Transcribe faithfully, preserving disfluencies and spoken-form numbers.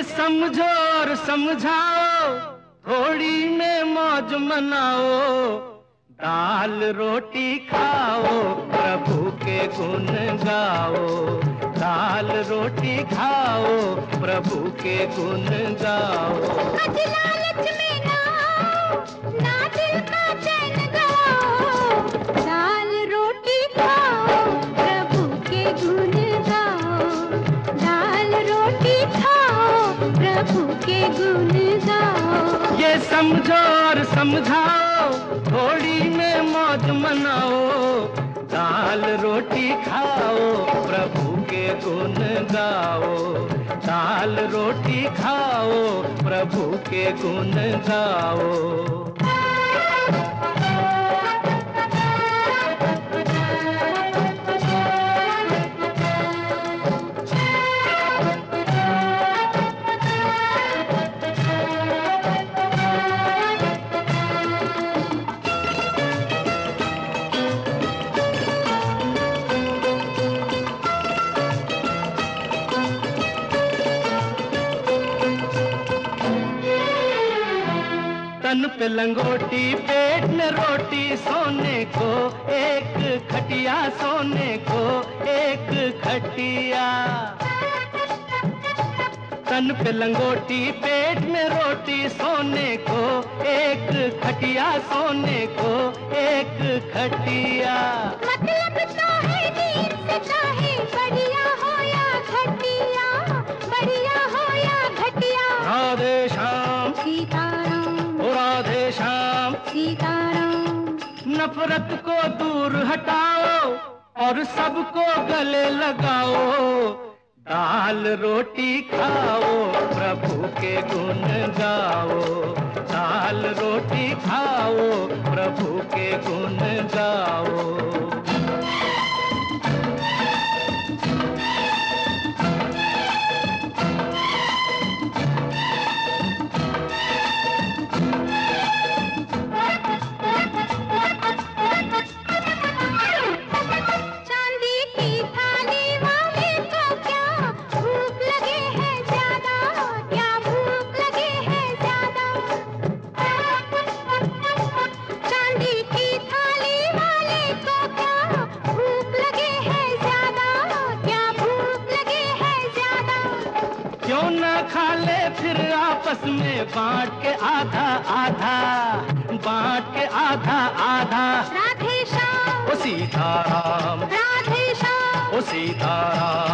ये समझो और समझाओ, थोड़ी में मौज मनाओ, दाल रोटी खाओ, प्रभु के गुण गाओ। दाल रोटी खाओ, प्रभु के गुण गाओ। आज लालच में ना आओ, ना दिल का चैन गवाओ। दाल रोटी खाओ, प्रभु के गुण गाओ। दाल रोटी खाओ, प्रभु के गुण गाओ। ये समझो और समझाओ, थोड़ी में मौज मनाओ, दाल रोटी खाओ, प्रभु के गुण गाओ। दाल रोटी खाओ, प्रभु के गुण गाओ। तन पे लंगोटी, पेट में रोटी, सोने को एक खटिया, सोने को एक खटिया। तन पे लंगोटी, पेट में रोटी, सोने को एक खटिया, सोने को एक खटिया। मतलब तो है दीन से चाहे बढ़िया हो या घटिया, बढ़िया हो या घटिया। राधे श्याम सीताराम, राधे श्याम सीताराम। नफरत को दूर हटाओ और सबको गले लगाओ। दाल रोटी खाओ, प्रभु के गुण गाओ। दाल रोटी खाओ, प्रभु के गुण गाओ। क्यों ना खा ले फिर आपस में बांट के आधा आधा, बांट के आधा आधा। राधे श्याम, ओ सीताराम, राधे श्याम, ओ सीताराम।